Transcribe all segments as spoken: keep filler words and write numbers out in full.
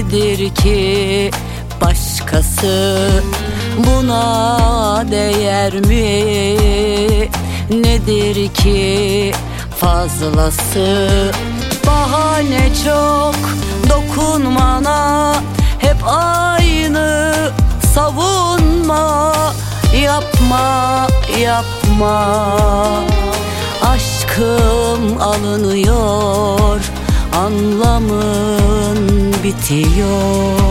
Nedir ki başkası, buna değer mi? Nedir ki fazlası? Bahane çok, dokunmana hep aynı savunma. Yapma, yapma, aşkım alınıyor, anlamın bitiyor.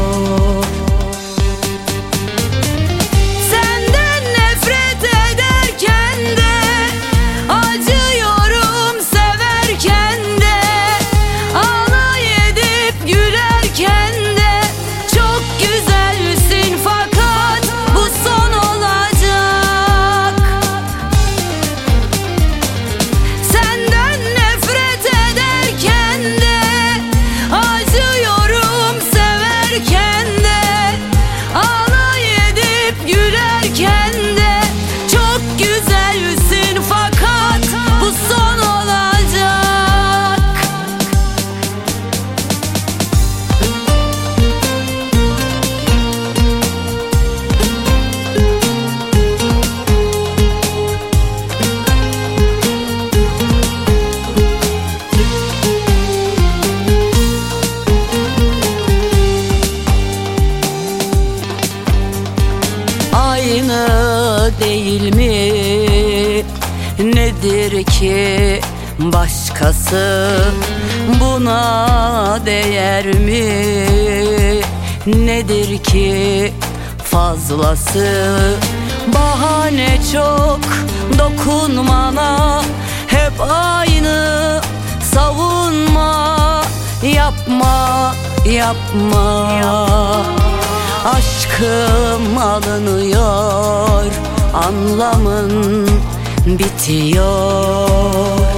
Senden nefret ederken de acıyorum, severken de alay edip gülerken de çok güzelsin, fakat bu son olacak. Senden nefret ederken de acıyorum, severken de alay edip gülerken de çok güzelsin, fakat bu son olacak. Aynı değil mi? Nedir ki başkası, buna değer mi? Nedir ki fazlası? Bahane çok, dokunmana hep aynı savunma. Yapma, yapma, aşkım alınıyor, anlamın bitiyor.